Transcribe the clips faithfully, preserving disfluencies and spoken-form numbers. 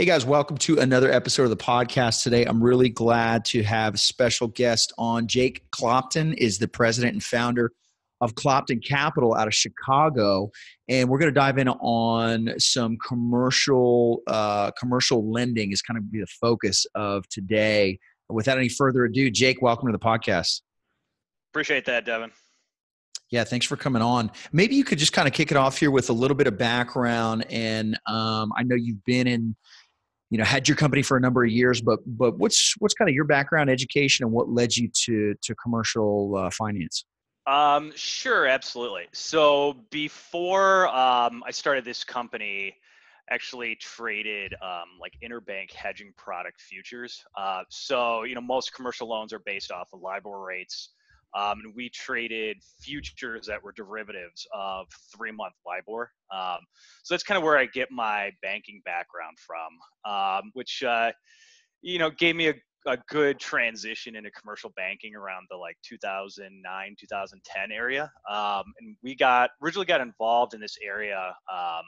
Hey guys, welcome to another episode of the podcast today. I'm really glad to have a special guest on. Jake Clopton is the president and founder of Clopton Capital out of Chicago. And we're going to dive in on some commercial uh, commercial lending is kind of be the focus of today. Without any further ado, Jake, welcome to the podcast. Appreciate that, Devin. Yeah, thanks for coming on. Maybe you could just kind of kick it off here with a little bit of background. And um, I know you've been in, you know, had your company for a number of years, but but what's what's kind of your background, education, and what led you to to commercial uh, finance? Um, sure, absolutely. So before um, I started this company, actually traded um, like interbank hedging product futures. Uh, so you know, most commercial loans are based off of LIBOR rates. Um, and we traded futures that were derivatives of three-month LIBOR. Um, so that's kind of where I get my banking background from, um, which uh, you know gave me a, a good transition into commercial banking around the like two thousand nine, two thousand ten area. Um, and we got originally got involved in this area um,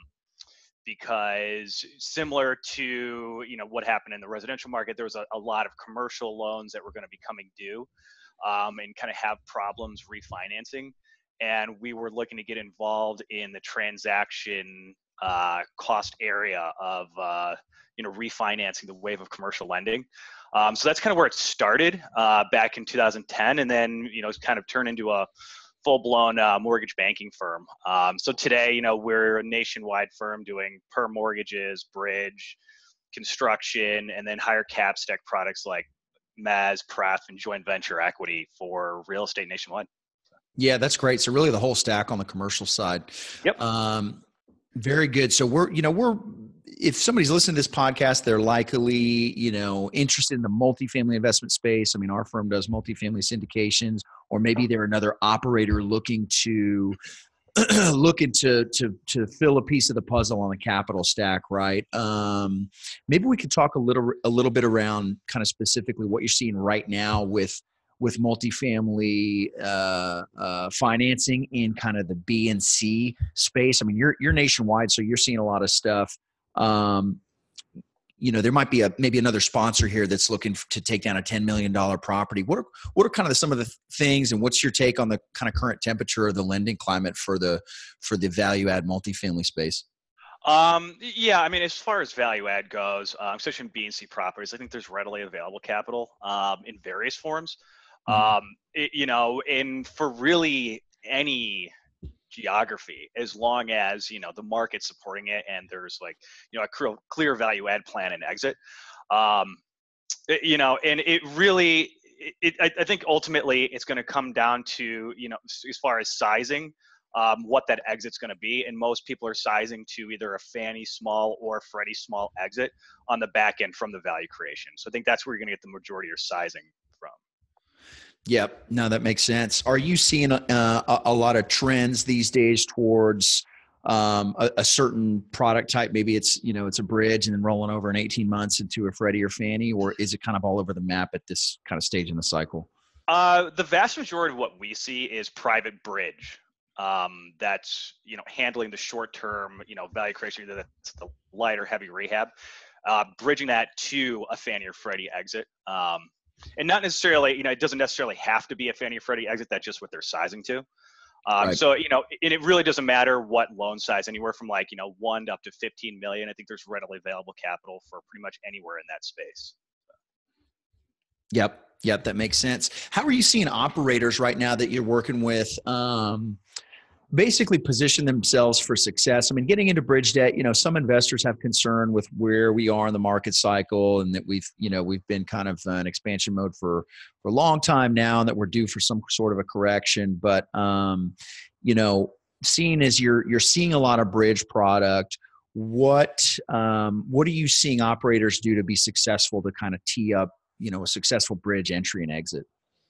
because similar to you know what happened in the residential market, there was a, a lot of commercial loans that were going to be coming due. Um, and kind of have problems refinancing. And we were looking to get involved in the transaction uh, cost area of, uh, you know, refinancing the wave of commercial lending. Um, so that's kind of where it started uh, back in two thousand ten. And then, you know, it's kind of turned into a full-blown uh, mortgage banking firm. Um, so today, you know, we're a nationwide firm doing perm mortgages, bridge, construction, and then higher cap stack products like Mez, Pref, and joint venture equity for real estate nationwide. Yeah, that's great. So really the whole stack on the commercial side. Yep. Um, very good. So we're, you know, we're, if somebody's listening to this podcast, they're likely, you know, interested in the multifamily investment space. I mean, our firm does multifamily syndications, or maybe they're another operator looking to looking to to to fill a piece of the puzzle on the capital stack, right? Um, maybe we could talk a little a little bit around kind of specifically what you're seeing right now with with multifamily uh, uh, financing in kind of the B and C space. I mean, you're you're nationwide, so you're seeing a lot of stuff. Um, you know, there might be a maybe another sponsor here that's looking to take down a ten million dollars property. What are what are kind of the, some of the things, and what's your take on the kind of current temperature of the lending climate for the for the value add multifamily space? Um, yeah, I mean, as far as value add goes, um, especially in B and C properties, I think there's readily available capital um, in various forms. Mm-hmm. Um, it, you know, and for really any geography, as long as you know the market's supporting it and there's like you know a clear, clear value add plan and exit, um, it, you know, and it really, it, it, I think ultimately it's going to come down to you know as far as sizing, um, what that exit's going to be, and most people are sizing to either a Fannie small or Freddie small exit on the back end from the value creation. So I think that's where you're going to get the majority of your sizing from. Yep. No, that makes sense. Are you seeing uh, a, a lot of trends these days towards um, a, a certain product type? Maybe it's, you know, it's a bridge and then rolling over in eighteen months into a Freddie or Fannie, or is it kind of all over the map at this kind of stage in the cycle? Uh, the vast majority of what we see is private bridge. Um, that's, you know, handling the short-term, you know, value creation, either that's the light or heavy rehab, uh, bridging that to a Fannie or Freddie exit. Um, And not necessarily, you know, it doesn't necessarily have to be a Fannie or Freddie exit. That's just what they're sizing to. Um, Right. So, you know, and it really doesn't matter what loan size, anywhere from like, you know, one to up to fifteen million. I think there's readily available capital for pretty much anywhere in that space. Yep. Yep. That makes sense. How are you seeing operators right now that you're working with? Um, basically position themselves for success. I mean, getting into bridge debt, you know, some investors have concern with where we are in the market cycle and that we've, you know, we've been kind of in expansion mode for, for a long time now and that we're due for some sort of a correction. But, um, you know, seeing as you're, you're seeing a lot of bridge product, what, um, what are you seeing operators do to be successful to kind of tee up, you know, a successful bridge entry and exit?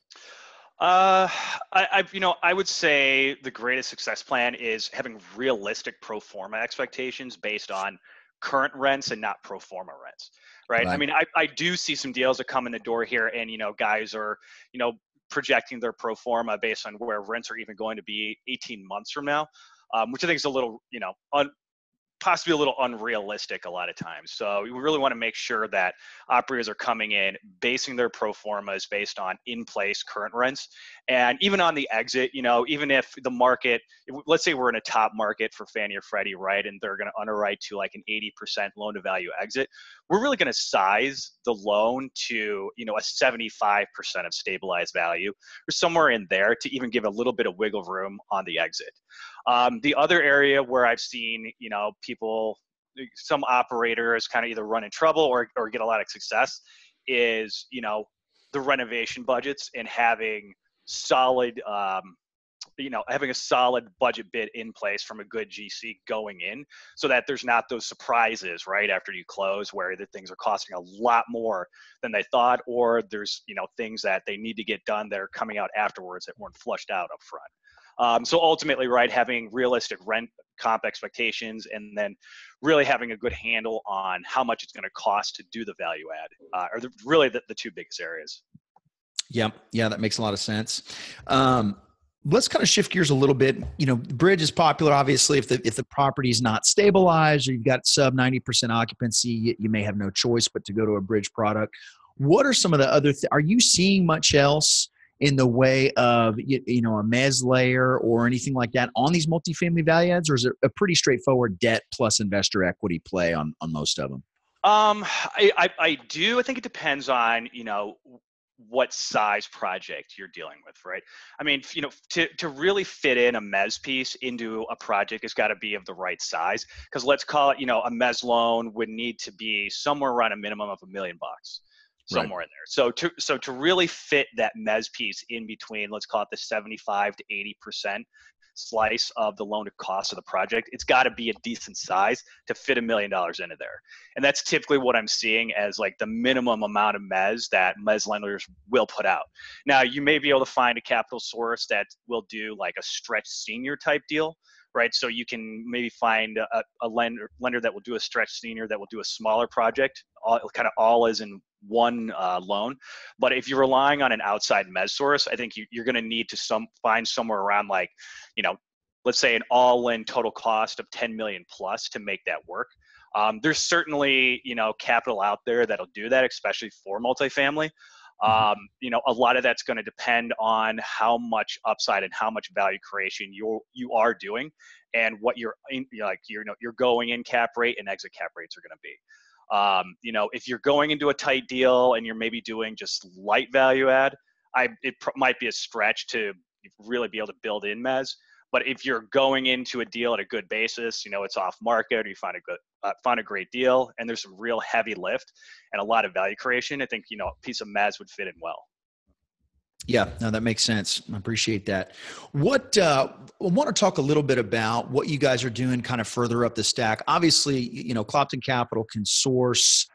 Uh, I, I, you know, I would say the greatest success plan is having realistic pro forma expectations based on current rents and not pro forma rents, right? I Right. mean, I, I do see some deals that come in the door here, and you know, guys are, you know, projecting their pro forma based on where rents are even going to be eighteen months from now, um, which I think is a little, you know, un, possibly a little unrealistic a lot of times. So we really want to make sure that operators are coming in, basing their pro formas based on in-place current rents. And even on the exit, you know, even if the market, if, let's say we're in a top market for Fannie or Freddie, right, and they're going to underwrite to like an eighty percent loan to value exit, we're really going to size the loan to, you know, a seventy-five percent of stabilized value or somewhere in there to even give a little bit of wiggle room on the exit. Um, the other area where I've seen, you know, people, some operators kind of either run in trouble or, or get a lot of success is, you know, the renovation budgets and having solid, um, you know, having a solid budget bid in place from a good G C going in so that there's not those surprises right after you close where the things are costing a lot more than they thought, or there's, you know, things that they need to get done that are coming out afterwards that weren't flushed out up front. Um, so ultimately, right, having realistic rent comp expectations and then really having a good handle on how much it's going to cost to do the value add uh, are the, really the, the two biggest areas. Yeah, yeah, that makes a lot of sense. Um, let's kind of shift gears a little bit. You know, bridge is popular, obviously. If the if the property is not stabilized or you've got sub ninety percent occupancy, you, you may have no choice but to go to a bridge product. What are some of the other? Th- are you seeing much else in the way of, you, you know, a mezz layer or anything like that on these multifamily value adds, or is it a pretty straightforward debt plus investor equity play on on most of them? Um, I, I, I do. I think it depends on, you know, what size project you're dealing with, right? I mean, you know, to, to really fit in a mezz piece into a project, it's got to be of the right size. Because let's call it, you know, a mezz loan would need to be somewhere around a minimum of a million bucks, Right. somewhere in there. So to so to really fit that mezz piece in between, let's call it the seventy-five to eighty percent slice of the loan to cost of the project, it's got to be a decent size to fit a million dollars into there. And that's typically what I'm seeing as like the minimum amount of mezz that mezz lenders will put out. Now, you may be able to find a capital source that will do like a stretch senior type deal, right? So you can maybe find a, a lender lender that will do a stretch senior that will do a smaller project, all, kind of all as in one uh, loan. But if you're relying on an outside mezz source, I think you, you're going to need to some find somewhere around like, you know, let's say an all-in total cost of ten million plus to make that work. Um, there's certainly, you know, capital out there that'll do that, especially for multifamily. Mhm. Um, you know, a lot of that's going to depend on how much upside and how much value creation you you are doing, and what your like your you know your going in cap rate and exit cap rates are going to be. Um, you know, if you're going into a tight deal and you're maybe doing just light value add, I it pr- might be a stretch to really be able to build in mezz. But if you're going into a deal at a good basis, you know, it's off market, or you find a good, uh, find a great deal, and there's some real heavy lift and a lot of value creation, I think, you know, a piece of mezz would fit in well. Yeah, no, that makes sense. I appreciate that. What uh, I want to talk a little bit about what you guys are doing kind of further up the stack. Obviously, you know, Clopton Capital can source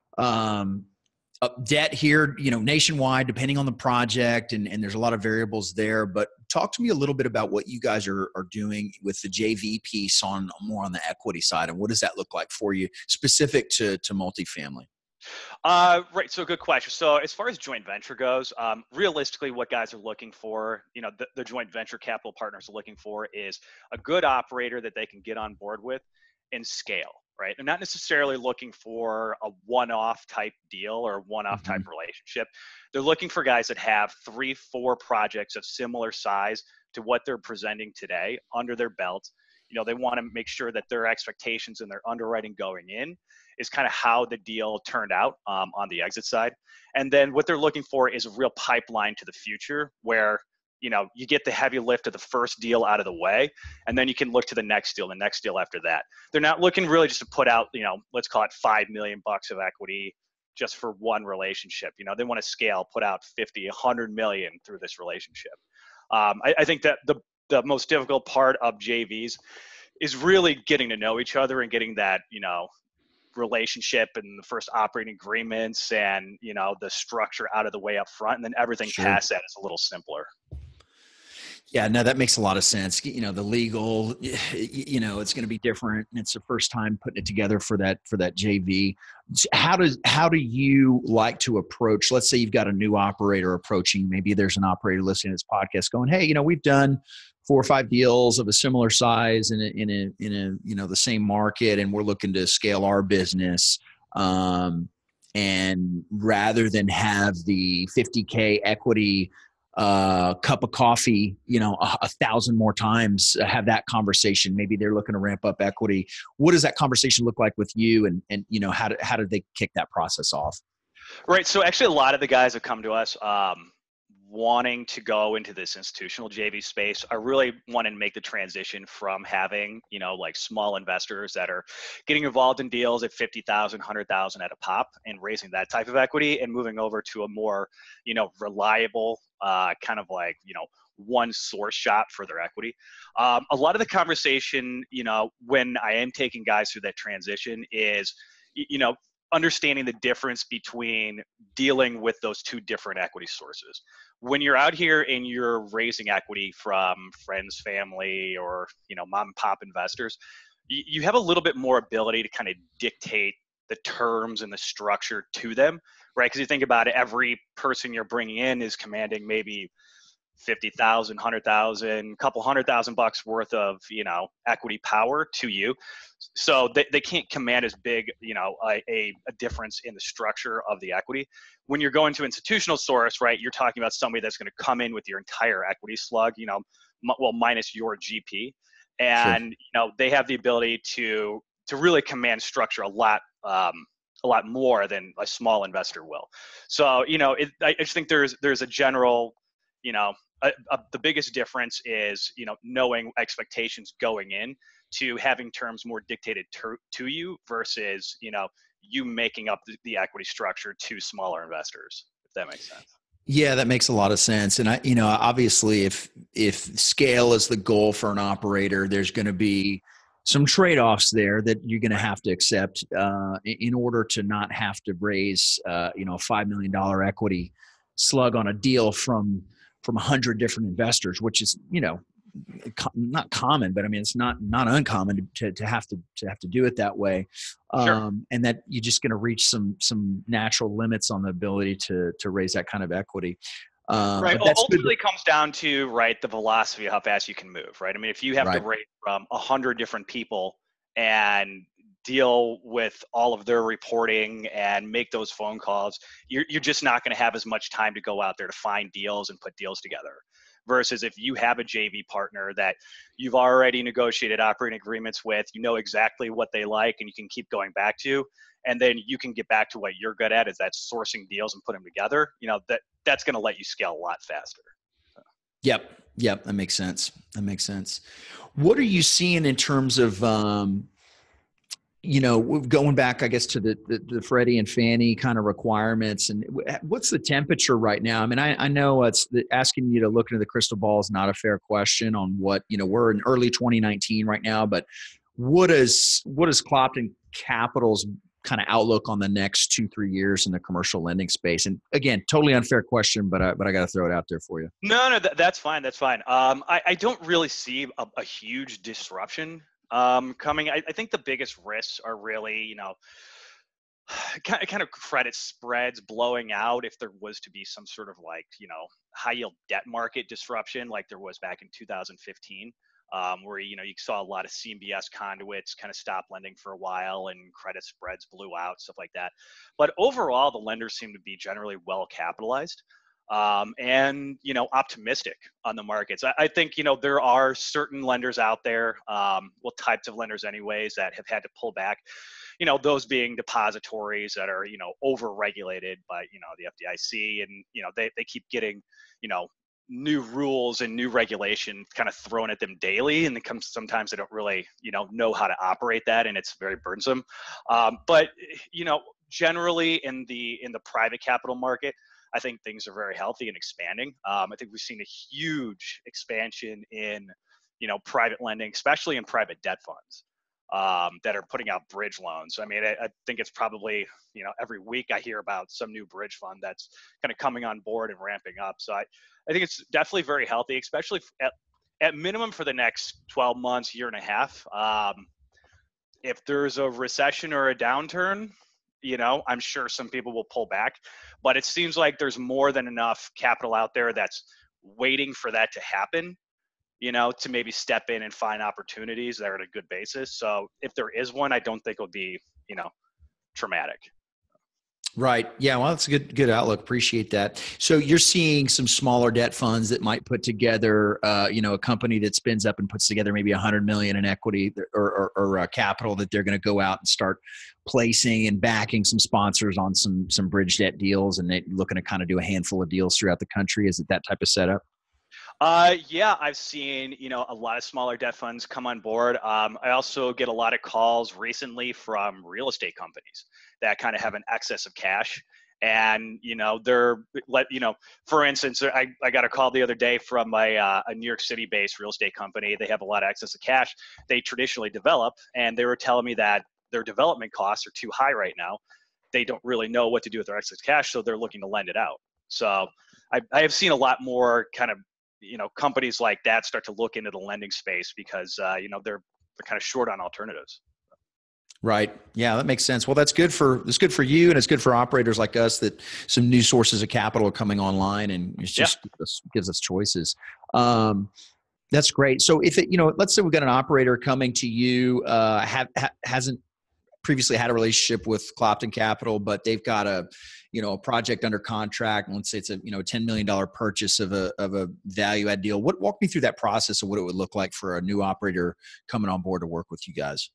um, uh, debt here, you know, nationwide, depending on the project, and, and there's a lot of variables there. But talk to me a little bit about what you guys are, are doing with the J V piece on more on the equity side, and what does that look like for you, specific to to multifamily? Uh, right. So good question. So as far as joint venture goes, um, realistically, what guys are looking for, you know, the, the joint venture capital partners are looking for is a good operator that they can get on board with and scale, right? They're not necessarily looking for a one-off type deal or one-off type Mhm. relationship. They're looking for guys that have three, four projects of similar size to what they're presenting today under their belt. You know, they want to make sure that their expectations and their underwriting going in is kind of how the deal turned out um, on the exit side. And then what they're looking for is a real pipeline to the future where, you know, you get the heavy lift of the first deal out of the way, and then you can look to the next deal, the next deal after that. They're not looking really just to put out, you know, let's call it five million bucks of equity just for one relationship. You know, they want to scale, put out fifty, a hundred million through this relationship. Um, I, I think that the the most difficult part of J Vs is really getting to know each other and getting that, you know, relationship and the first operating agreements and, you know, the structure out of the way up front, and then everything Sure. past that is a little simpler. Yeah, no, that makes a lot of sense. You know, the legal, you know, it's going to be different, and it's the first time putting it together for that for that J V. How does how do you like to approach? Let's say you've got a new operator approaching. Maybe there's an operator listening to this podcast going, "Hey, you know, we've done four or five deals of a similar size in a in a in a you know the same market, and we're looking to scale our business." Um, and rather than have the fifty K equity uh, cup of coffee, you know, a, a thousand more times, uh, have that conversation. Maybe they're looking to ramp up equity. What does that conversation look like with you? And, and, you know, how do, how did they kick that process off? Right. So actually, a lot of the guys that come to us um, wanting to go into this institutional J V space are really wanting to make the transition from having, you know, like small investors that are getting involved in deals at fifty thousand, one hundred thousand at a pop and raising that type of equity and moving over to a more, you know, reliable uh, kind of like, you know, one source shop for their equity. Um, a lot of the conversation, you know, when I am taking guys through that transition is, you know, understanding the difference between dealing with those two different equity sources. When you're out here and you're raising equity from friends, family, or you know mom and pop investors, you, you have a little bit more ability to kind of dictate the terms and the structure to them, right? Because you think about it, every person you're bringing in is commanding maybe fifty thousand, one hundred thousand, couple hundred thousand bucks worth of, you know, equity power to you. So they, they can't command as big, you know, a, a, a difference in the structure of the equity. When you're going to institutional source, right, you're talking about somebody that's going to come in with your entire equity slug, you know, m- well, minus your G P. Sure. And, you know, they have the ability to, to really command structure a lot, um, a lot more than a small investor will. So, you know, it, I just think there's, there's a general, you know, uh, uh, the biggest difference is, you know, knowing expectations going in to having terms more dictated to, to you versus, you know, you making up the, the equity structure to smaller investors, if that makes sense. Yeah, that makes a lot of sense. And I, you know, obviously if, if scale is the goal for an operator, there's going to be some trade-offs there that you're going to have to accept uh, in order to not have to raise, uh, you know, a five million dollars equity slug on a deal from, from a hundred different investors, which is, you know, not common, but I mean, it's not, not uncommon to, to have to, to have to do it that way. Sure. Um, and that you're just going to reach some, some natural limits on the ability to, to raise that kind of equity. Uh, Right. but that's good. Ultimately, comes down to right the velocity of how fast you can move. Right. I mean, if you have to Right. rate from a hundred different people and deal with all of their reporting and make those phone calls, you're you're just not going to have as much time to go out there to find deals and put deals together. Versus if you have a J V partner that you've already negotiated operating agreements with, you know exactly what they like, and you can keep going back to, and then you can get back to what you're good at, is that sourcing deals and put them together. You know that that's going to let you scale a lot faster. Yep. Yep. That makes sense. That makes sense. What are you seeing in terms of, um, you know, going back, I guess, to the, the, the Freddie and Fannie kind of requirements, and what's the temperature right now? I mean, I, I know it's the, asking you to look into the crystal ball is not a fair question on what, you know, we're in early twenty nineteen right now, but what is, what is Clopton Capital's kind of outlook on the next two, three years in the commercial lending space? And again, totally unfair question, but I, but I got to throw it out there for you. No, no, that, that's fine. That's fine. Um, I, I don't really see a, a huge disruption um, coming. I, I think the biggest risks are really, you know, kind of, kind of credit spreads blowing out if there was to be some sort of like, you know, high yield debt market disruption like there was back in two thousand fifteen, um, where, you know, you saw a lot of C M B S conduits kind of stop lending for a while and credit spreads blew out, stuff like that. But overall, the lenders seem to be generally well capitalized. Um, and you know, optimistic on the markets. I, I think you know there are certain lenders out there, um, well, types of lenders, anyways, that have had to pull back. You know, those being depositories that are, you know, over-regulated by, you know, the F D I C, and, you know, they, they keep getting, you know, new rules and new regulation kind of thrown at them daily. And it comes, sometimes they don't really, you know, know how to operate that. And it's very burdensome. Um, but, you know, generally in the, in the private capital market, I think things are very healthy and expanding. Um, I think we've seen a huge expansion in, you know, private lending, especially in private debt funds. um, that are putting out bridge loans. I mean, I, I think it's probably, you know, every week I hear about some new bridge fund that's kind of coming on board and ramping up. So I, I think it's definitely very healthy, especially at, at minimum for the next twelve months, year and a half. Um, if there's a recession or a downturn, you know, I'm sure some people will pull back, but it seems like there's more than enough capital out there that's waiting for that to happen, you know, to maybe step in and find opportunities that are at a good basis. So if there is one, I don't think it'll be, you know, traumatic. Right. Yeah. Well, that's a good, good outlook. Appreciate that. So you're seeing some smaller debt funds that might put together, uh, you know, a company that spins up and puts together maybe a hundred million in equity or, or, or uh, capital that they're going to go out and start placing and backing some sponsors on some, some bridge debt deals, and they're looking to kind of do a handful of deals throughout the country. Is it that type of setup? Uh, yeah, I've seen, you know, a lot of smaller debt funds come on board. Um, I also get a lot of calls recently from real estate companies that kind of have an excess of cash. And, you know, they're let, you know, for instance, I, I got a call the other day from my, uh, a New York City based real estate company. They have a lot of excess of cash. They traditionally develop, and they were telling me that their development costs are too high right now. They don't really know what to do with their excess cash, so they're looking to lend it out. So I, I have seen a lot more kind of, you know, companies like that start to look into the lending space because, uh, you know, they're, they're kind of short on alternatives. Right. Yeah, that makes sense. Well, that's good for, it's good for you, and it's good for operators like us that some new sources of capital are coming online, and it's just Yeah. gives us, gives us choices. Um, that's great. So if it, you know, let's say we've got an operator coming to you, uh, have, ha, hasn't previously had a relationship with Clopton Capital, but they've got a, you know, a project under contract. Let's say it's a, you know, ten million dollars purchase of a, of a value add deal. What, walk me through that process of what it would look like for a new operator coming on board to work with you guys.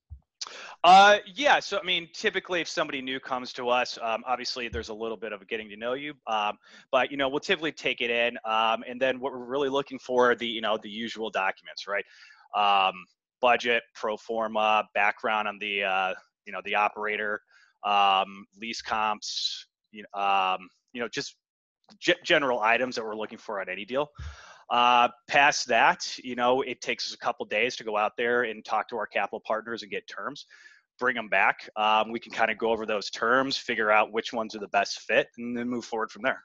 Uh, yeah. So, I mean, typically if somebody new comes to us, um, obviously there's a little bit of getting to know you. Um, but, you know, we'll typically take it in. Um, and then what we're really looking for are the, you know, the usual documents, right? Um, budget, pro forma, background on the, uh, you know, the operator, um, lease comps, you know, um, you know, just g- general items that we're looking for on any deal. Uh, past that, you know, it takes us a couple days to go out there and talk to our capital partners and get terms, bring them back. Um, we can kind of go over those terms, figure out which ones are the best fit, and then move forward from there.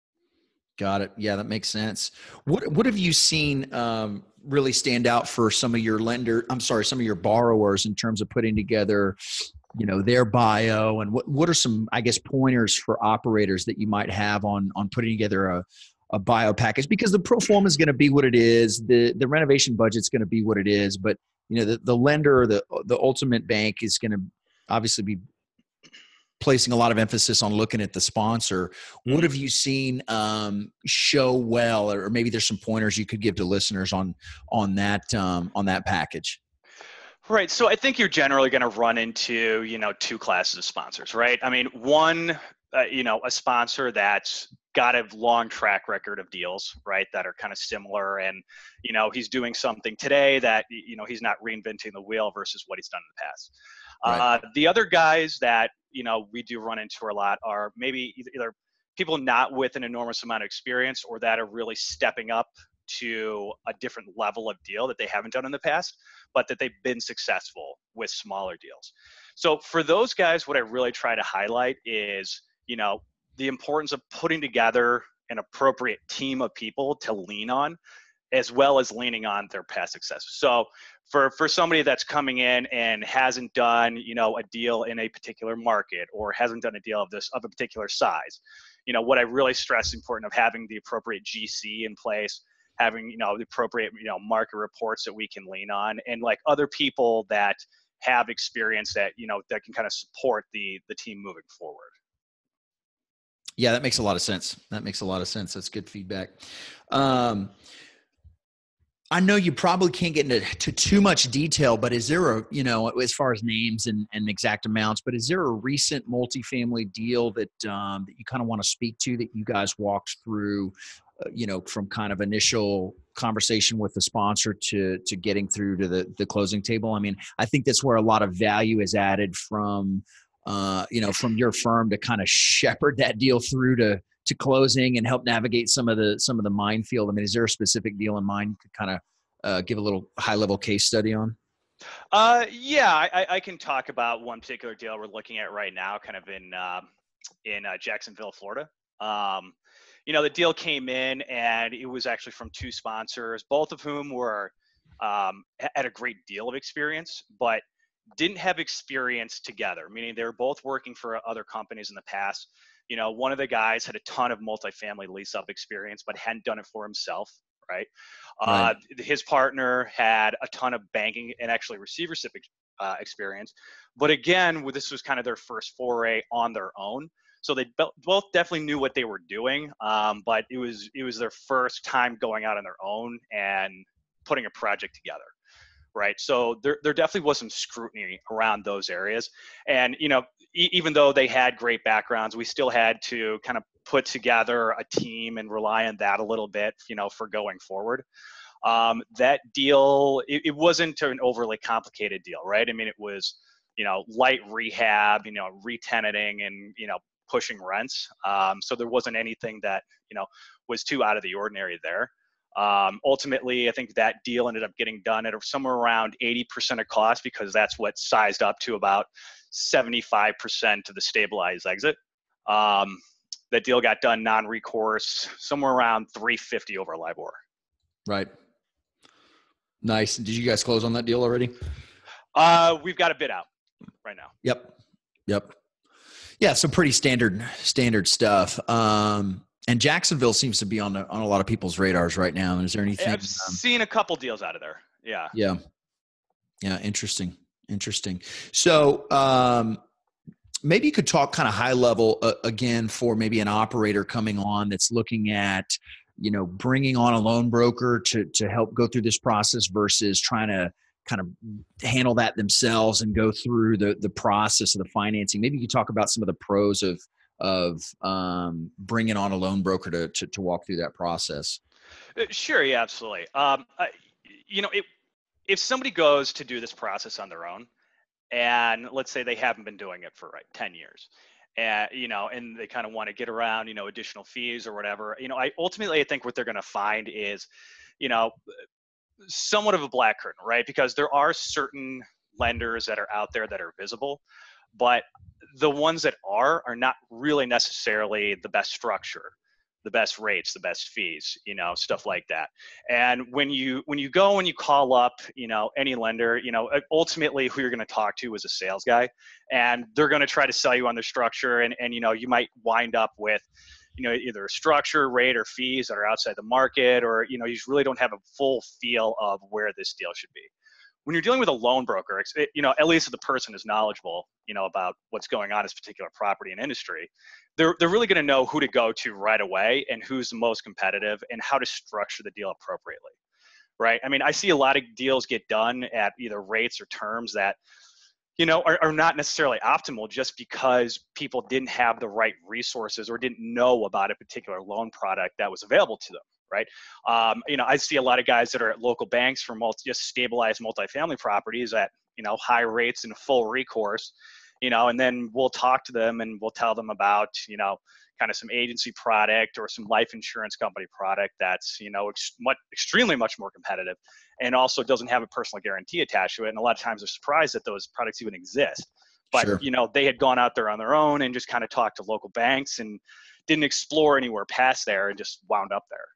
Got it. Yeah, that makes sense. What What have you seen um, really stand out for some of your lender? I'm sorry, some of your borrowers in terms of putting together, you know, their bio, and what what are some, I guess, pointers for operators that you might have on on putting together a a bio package? Because the pro forma is going to be what it is, the the renovation budget's going to be what it is, but you know, the the lender, the the ultimate bank is going to obviously be placing a lot of emphasis on looking at the sponsor. What Mhm. have you seen um, show well, or maybe there's some pointers you could give to listeners on on that um, on that package? Right. So I think you're generally going to run into, you know, two classes of sponsors, right? I mean, one, uh, you know, a sponsor that's got a long track record of deals, right, that are kind of similar. And, you know, he's doing something today that, you know, he's not reinventing the wheel versus what he's done in the past. Right. Uh, the other guys that, you know, we do run into a lot are maybe either, either people not with an enormous amount of experience, or that are really stepping up to a different level of deal that they haven't done in the past, but that they've been successful with smaller deals. So for those guys, what I really try to highlight is, you know, the importance of putting together an appropriate team of people to lean on, as well as leaning on their past success. So for, for somebody that's coming in and hasn't done, you know, a deal in a particular market, or hasn't done a deal of this of a particular size, you know, what I really stress is important of having the appropriate G C in place, having, you know, the appropriate, you know, market reports that we can lean on, and like other people that have experience that, you know, that can kind of support the the team moving forward. Yeah, that makes a lot of sense. That makes a lot of sense. That's good feedback. Um, I know you probably can't get into to too much detail, but is there a, you know, as far as names and, and exact amounts, but is there a recent multifamily deal that um, that you kind of want to speak to, that you guys walked through, uh, you know, from kind of initial conversation with the sponsor to to getting through to the the closing table? I mean, I think that's where a lot of value is added from, uh, you know, from your firm to kind of shepherd that deal through to to closing and help navigate some of the some of the minefield. I mean, is there a specific deal in mind you could kind of uh, give a little high level case study on? Uh, yeah, I, I can talk about one particular deal we're looking at right now, kind of in uh, in uh, Jacksonville, Florida. Um, you know, the deal came in, and it was actually from two sponsors, both of whom were um, had a great deal of experience, but didn't have experience together. Meaning they were both working for other companies in the past. You know, one of the guys had a ton of multifamily lease up experience, but hadn't done it for himself. Right. Right. Uh, his partner had a ton of banking and actually receivership uh, experience, but again, this was kind of their first foray on their own. So they both definitely knew what they were doing, um, but it was it was their first time going out on their own and putting a project together, right? So there there definitely was some scrutiny around those areas, and you know, e- even though they had great backgrounds, we still had to kind of put together a team and rely on that a little bit, you know, for going forward. Um, that deal, it, it wasn't an overly complicated deal, right? I mean, it was, you know, light rehab, you know, re-tenanting and, you know, pushing rents. Um, so there wasn't anything that, you know, was too out of the ordinary there. Um, ultimately, I think that deal ended up getting done at somewhere around eighty percent of cost because that's what sized up to about seventy-five percent of the stabilized exit. Um, that deal got done non-recourse, somewhere around three fifty over LIBOR. Right. Nice. Did you guys close on that deal already? Uh, we've got a bid out right now. Yep. Yep. Yeah. So pretty standard, standard stuff. Um, and Jacksonville seems to be on the, on a lot of people's radars right now. Is there anything? I've Um, seen a couple deals out of there. Yeah. yeah. Yeah. Interesting. Interesting. So, um, maybe you could talk kind of high level uh, again for maybe an operator coming on that's looking at, you know, bringing on a loan broker to to help go through this process versus trying to kind of handle that themselves and go through the the process of the financing. Maybe you could talk about some of the pros of of um, bringing on a loan broker to, to to walk through that process. Uh, Sure. Yeah, absolutely. Um, I, you know, it, if somebody goes to do this process on their own, and let's say they haven't been doing it for like ten years, and you know, and they kind of want to get around, you know, additional fees or whatever, you know, I ultimately I think what they're going to find is, you know, somewhat of a black curtain, right? Because there are certain lenders that are out there that are visible, but the ones that are are not really necessarily the best structure, the best rates, the best fees, you know, stuff like that. And when you when you go and you call up, you know, any lender, you know, ultimately who you're going to talk to is a sales guy, and they're going to try to sell you on their structure, and and you know, you might wind up with, you know, either a structure, rate, or fees that are outside the market, or you know, you really don't have a full feel of where this deal should be. When you're dealing with a loan broker, it, you know, at least if the person is knowledgeable, you know, about what's going on in this particular property and industry, they're they're really going to know who to go to right away and who's the most competitive and how to structure the deal appropriately, right? I mean, I see a lot of deals get done at either rates or terms that, you know, are, are not necessarily optimal just because people didn't have the right resources or didn't know about a particular loan product that was available to them, right? Um, you know, I see a lot of guys that are at local banks for multi, just stabilized multifamily properties at, you know, high rates and full recourse, you know, and then we'll talk to them and we'll tell them about, you know, kind of some agency product or some life insurance company product that's, you know, ex- much, extremely much more competitive and also doesn't have a personal guarantee attached to it. And a lot of times they're surprised that those products even exist. But, Sure. you know, they had gone out there on their own and just kind of talked to local banks and didn't explore anywhere past there and just wound up there.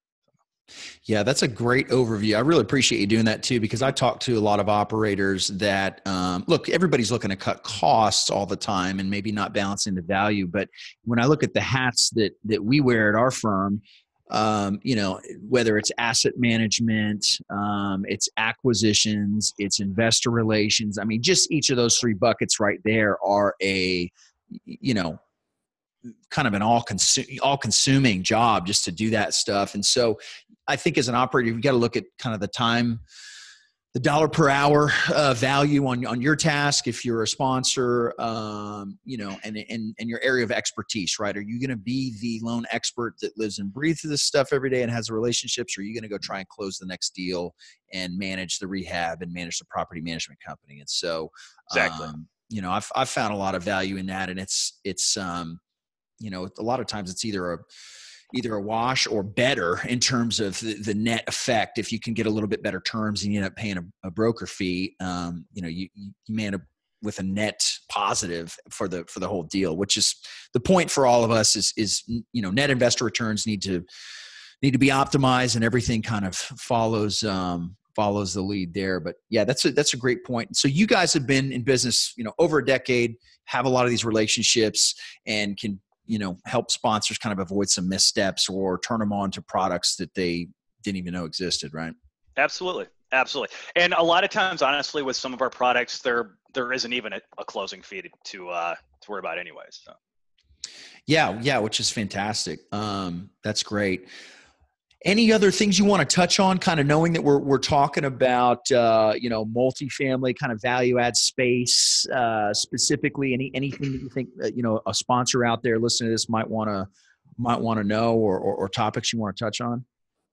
Yeah, that's a great overview. I really appreciate you doing that too, because I talk to a lot of operators that um, look, everybody's looking to cut costs all the time and maybe not balancing the value. But when I look at the hats that that we wear at our firm, um, you know, whether it's asset management, um, it's acquisitions, it's investor relations. I mean, just each of those three buckets right there are a, you know, kind of an all consume all consuming job just to do that stuff. And so I think as an operator, you've got to look at kind of the time, the dollar per hour uh, value on, on your task. If you're a sponsor, um, you know, and, and, and your area of expertise, right? Are you going to be the loan expert that lives and breathes this stuff every day and has the relationships? Or are you going to go try and close the next deal and manage the rehab and manage the property management company? And so, Exactly. um, you know, I've, I've found a lot of value in that, and it's, it's, um, you know, a lot of times it's either a, either a wash or better in terms of the, the net effect. If you can get a little bit better terms and you end up paying a, a broker fee, um, you know, you, you may end up with a net positive for the, for the whole deal, which is the point for all of us is, is, you know, net investor returns need to, need to be optimized, and everything kind of follows, um, follows the lead there. But yeah, that's a, that's a great point. So you guys have been in business, you know, over a decade, have a lot of these relationships, and can, you know, help sponsors kind of avoid some missteps or turn them on to products that they didn't even know existed, right? Absolutely. Absolutely. And a lot of times, honestly, with some of our products, there, there isn't even a, a closing fee to, to, uh, to worry about anyways. So. Yeah. Yeah. Which is fantastic. Um, that's great. Any other things you want to touch on, kind of knowing that we're, we're talking about, uh, you know, multifamily kind of value add space, uh, specifically, any, anything that you think that, you know, a sponsor out there listening to this might want to, might want to know, or, or, or topics you want to touch on?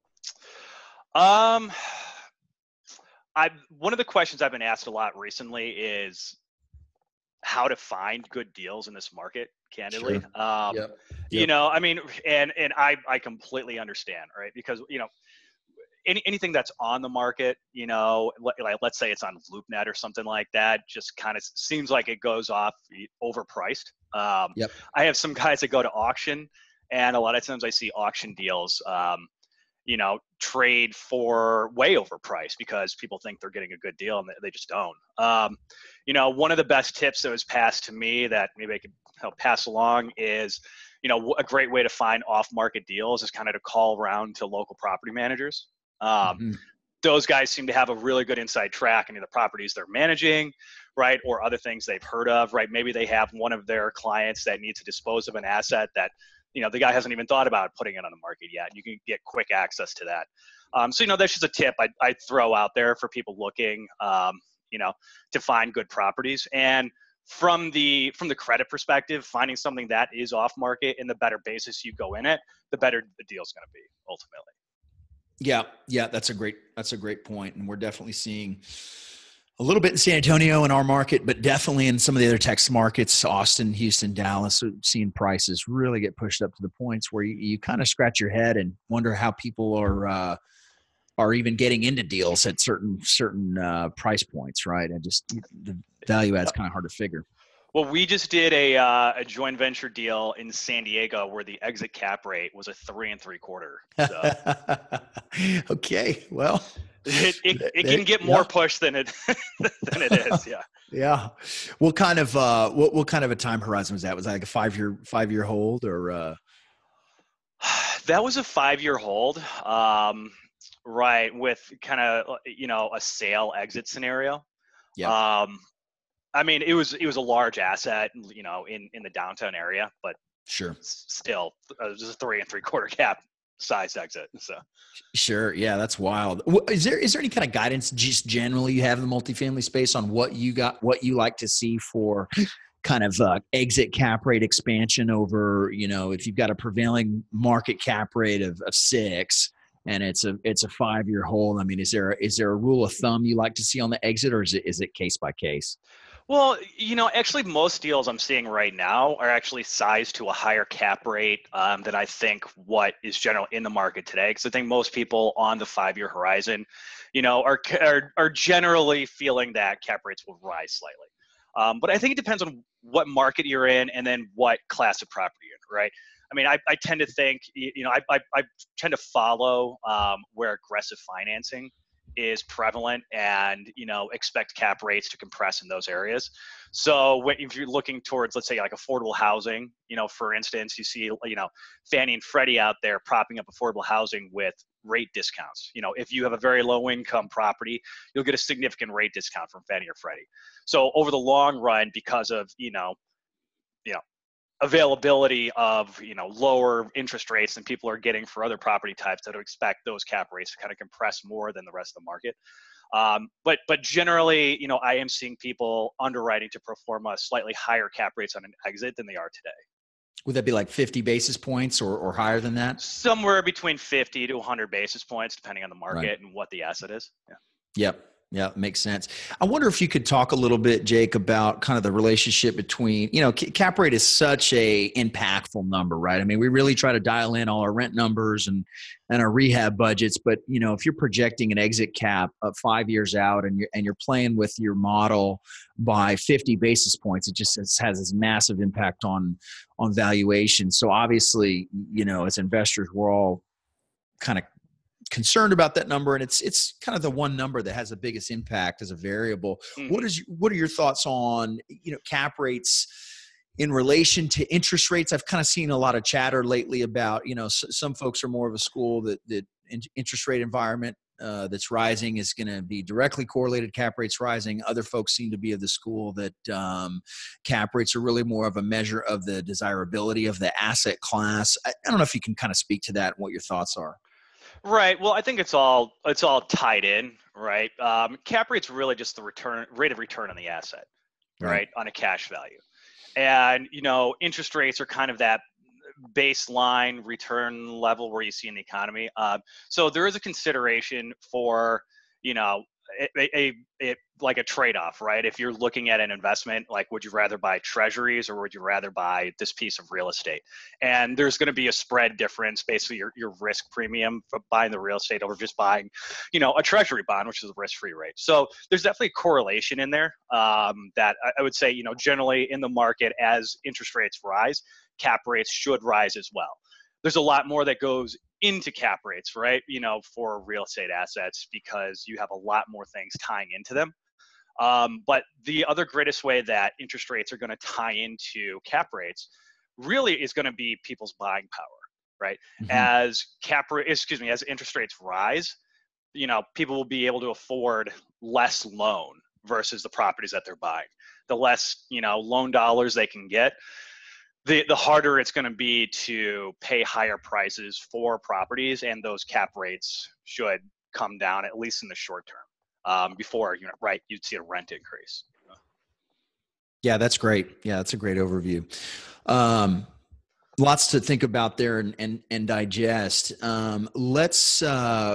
Um, I, one of the questions I've been asked a lot recently is how to find good deals in this market, candidly. Sure. Um, Yep. You Yep. know, I mean, and and I I completely understand, right? Because you know, any anything that's on the market, you know, like let's say it's on LoopNet or something like that, just kind of seems like it goes off overpriced. Um, Yep. I have some guys that go to auction, and a lot of times I see auction deals, um, you know, trade for way overpriced because people think they're getting a good deal and they just don't. Um, you know, one of the best tips that was passed to me that maybe I could help pass along is, you know, a great way to find off-market deals is kind of to call around to local property managers. Um, Mm-hmm. those guys seem to have a really good inside track into the properties they're managing, right? Or other things they've heard of, right? Maybe they have one of their clients that needs to dispose of an asset that, you know, the guy hasn't even thought about putting it on the market yet. You can get quick access to that. Um, so, you know, that's just a tip I'd, I'd throw out there for people looking, um, you know, to find good properties. And from the from the credit perspective, finding something that is off market and the better basis you go in it, the better the deal's going to be ultimately. Yeah. Yeah. That's a great, that's a great point. And we're definitely seeing a little bit in San Antonio in our market, but definitely in some of the other Texas markets, Austin, Houston, Dallas, seeing prices really get pushed up to the points where you, you kind of scratch your head and wonder how people are, uh, are even getting into deals at certain, certain, uh, price points. Right. And just the value add's kind of hard to figure. Well, we just did a uh, a joint venture deal in San Diego where the exit cap rate was a three and three quarter. So. Okay, well, it it, it can get more yeah. push than it than it is. Yeah. Yeah. What kind of uh, what what kind of a time horizon was that? Was that like a five year five year hold or? Uh... That was a five year hold, um, right? With kind of you know a sale exit scenario. Yeah. Um, I mean, it was it was a large asset, you know, in, in the downtown area, but sure, still, uh, it was a three and three quarter cap size exit. So, sure, yeah, that's wild. Is there is there any kind of guidance, just generally, you have in the multifamily space on what you got, what you like to see for kind of uh, exit cap rate expansion over, you know, if you've got a prevailing market cap rate of, of six and it's a it's a five year hold. I mean, is there is there a rule of thumb you like to see on the exit, or is it is it case by case? Well, you know, actually, most deals I'm seeing right now are actually sized to a higher cap rate um, than I think what is general in the market today. Because I think most people on the five-year horizon, you know, are are, are generally feeling that cap rates will rise slightly. Um, but I think it depends on what market you're in and then what class of property you're in, right? I mean, I, I tend to think, you know, I, I, I tend to follow um, where aggressive financing is prevalent and, you know, expect cap rates to compress in those areas. So when, if you're looking towards, let's say like affordable housing, you know, for instance, you see, you know, Fannie and Freddie out there propping up affordable housing with rate discounts. You know, if you have a very low income property, you'll get a significant rate discount from Fannie or Freddie. So over the long run, because of, you know, you know, availability of, you know, lower interest rates than people are getting for other property types, that would expect those cap rates to kind of compress more than the rest of the market. Um, but but generally, you know, I am seeing people underwriting to pro forma slightly higher cap rates on an exit than they are today. Would that be like fifty basis points or, or higher than that? Somewhere between fifty to one hundred basis points, depending on the market right. and what the asset is. Yeah. Yep. Yeah, makes sense. I wonder if you could talk a little bit, Jake, about kind of the relationship between, you know, cap rate is such a impactful number, right? I mean, we really try to dial in all our rent numbers and and our rehab budgets, but you know, if you're projecting an exit cap of five years out and you're and you're playing with your model by fifty basis points, it just has this massive impact on on valuation. So obviously, you know, as investors, we're all kind of concerned about that number, and it's it's kind of the one number that has the biggest impact as a variable. What Hmm. is what are your thoughts on, you know, cap rates in relation to interest rates? I've kind of seen a lot of chatter lately about, you know, s- some folks are more of a school that that in- interest rate environment uh, that's rising is going to be directly correlated cap rates rising. Other folks seem to be of the school that um, cap rates are really more of a measure of the desirability of the asset class. I, I don't know if you can kind of speak to that and what your thoughts are. Right. Well, I think it's all it's all tied in, right? Um, cap rate's really just the return rate of return on the asset, Right. right, on a cash value. And you know, interest rates are kind of that baseline return level where you see in the economy. Uh, so there is a consideration for, you know, a, a, a like a trade-off, right? If you're looking at an investment, like would you rather buy treasuries or would you rather buy this piece of real estate? And there's going to be a spread difference, basically your, your risk premium for buying the real estate over just buying, you know, a treasury bond, which is a risk-free rate. So there's definitely a correlation in there um, that I, I would say, you know, generally in the market as interest rates rise, cap rates should rise as well. There's a lot more that goes into cap rates, right? You know, for real estate assets because you have a lot more things tying into them. Um, but the other greatest way that interest rates are going to tie into cap rates really is going to be people's buying power, right? Mhm. As cap rate, excuse me, as interest rates rise, you know, people will be able to afford less loan versus the properties that they're buying. The less, you know, loan dollars they can get, the the harder it's going to be to pay higher prices for properties, and those cap rates should come down at least in the short term. Um, before, you know, right, you'd see a rent increase. Yeah, that's great. Yeah, that's a great overview. Um, lots to think about there and and, and digest. Um, let's uh,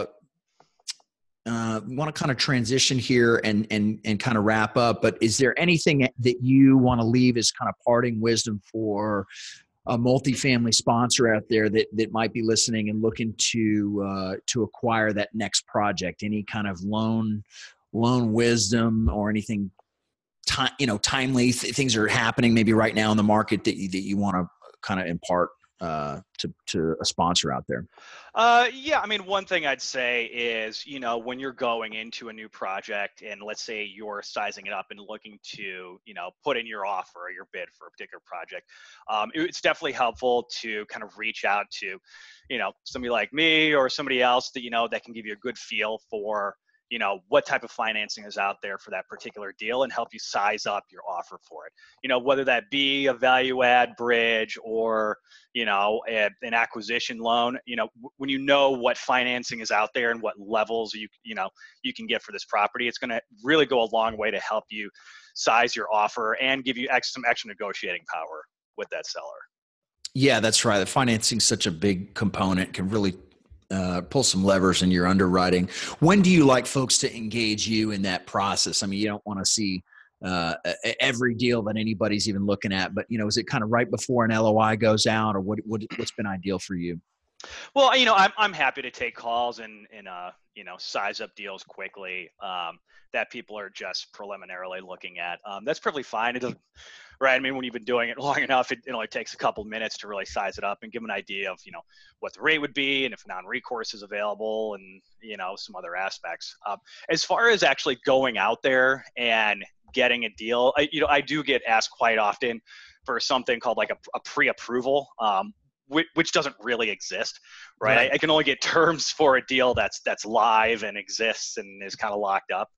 uh, want to kind of transition here and and and kind of wrap up. But is there anything that you want to leave as kind of parting wisdom for a multifamily sponsor out there that that might be listening and looking to uh, to acquire that next project? Any kind of loan loan wisdom or anything time, you know, timely th- things are happening maybe right now in the market that you, that you want to kind of impart uh, to, to a sponsor out there? Uh, yeah, I mean, one thing I'd say is, you know, when you're going into a new project and let's say you're sizing it up and looking to, you know, put in your offer or your bid for a particular project, um, it's definitely helpful to kind of reach out to, you know, somebody like me or somebody else that, you know, that can give you a good feel for, you know, what type of financing is out there for that particular deal and help you size up your offer for it. You know, whether that be a value add bridge or, you know, a, an acquisition loan, you know, w- when you know what financing is out there and what levels you, you know, you can get for this property, it's going to really go a long way to help you size your offer and give you ex- some extra negotiating power with that seller. Yeah, that's right. The financing is such a big component, can really uh, pull some levers in your underwriting. When do you like folks to engage you in that process? I mean, you don't want to see uh, e- every deal that anybody's even looking at, but you know, is it kind of right before an L O I goes out, or what, what what's been ideal for you? Well, you know, I'm I'm happy to take calls and and uh you know size up deals quickly um, that people are just preliminarily looking at. Um, that's perfectly fine. It doesn't, right? I mean, when you've been doing it long enough, it, it only takes a couple minutes to really size it up and give them an idea of you know what the rate would be and if non-recourse is available and you know some other aspects. Um, as far as actually going out there and getting a deal, I, you know, I do get asked quite often for something called like a, a pre-approval. Um, which, which doesn't really exist, right? I, Right. I can only get terms for a deal that's that's live and exists and is kind of locked up.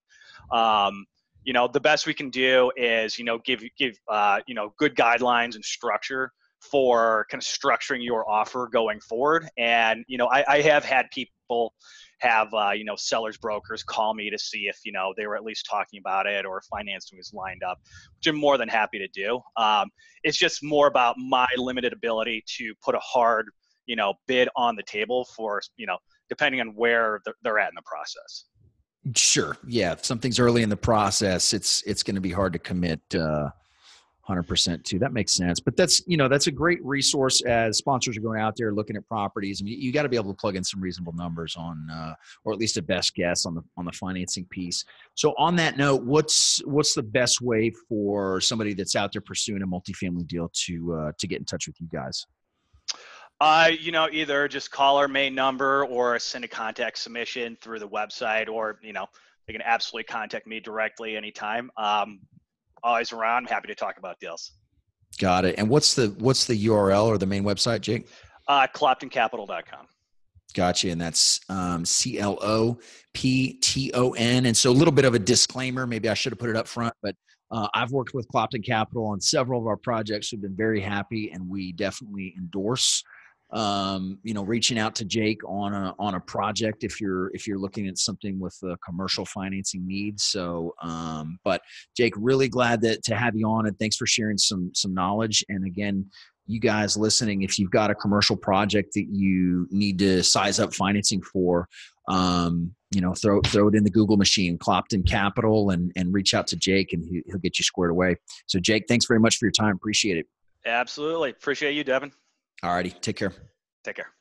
Um, you know, the best we can do is you know give give uh, you know good guidelines and structure for kind of structuring your offer going forward. And you know, I, I have had people have uh, you know sellers brokers call me to see if you know they were at least talking about it or financing was lined up, which I'm more than happy to do. Um, it's just more about my limited ability to put a hard you know bid on the table for you know depending on where they're at in the process. Sure. Yeah. If something's early in the process, it's it's going to be hard to commit uh, one hundred percent to. That makes sense. But that's, you know, that's a great resource as sponsors are going out there looking at properties. I mean, you got to be able to plug in some reasonable numbers on, uh, or at least a best guess on the on the financing piece. So on that note, what's what's the best way for somebody that's out there pursuing a multifamily deal to uh, to get in touch with you guys? Uh, you know, either just call our main number or send a contact submission through the website, or, you know, they can absolutely contact me directly anytime. Um, always around. I'm happy to talk about deals. Got it. And what's the what's the U R L or the main website, Jake? Uh, clopton capital dot com. Gotcha. And that's um, C L O P T O N. And so a little bit of a disclaimer, maybe I should have put it up front, but uh, I've worked with Clopton Capital on several of our projects. We've been very happy, and we definitely endorse um, you know, reaching out to Jake on a on a project if you're if you're looking at something with uh, commercial financing needs. So, um, but Jake, really glad that to have you on, and thanks for sharing some some knowledge. And again, you guys listening, if you've got a commercial project that you need to size up financing for, um, you know, throw throw it in the Google machine, Clopton Capital, and and reach out to Jake, and he, he'll get you squared away. So, Jake, thanks very much for your time. Appreciate it. Absolutely. Appreciate you, Devin. All righty. Take care. Take care.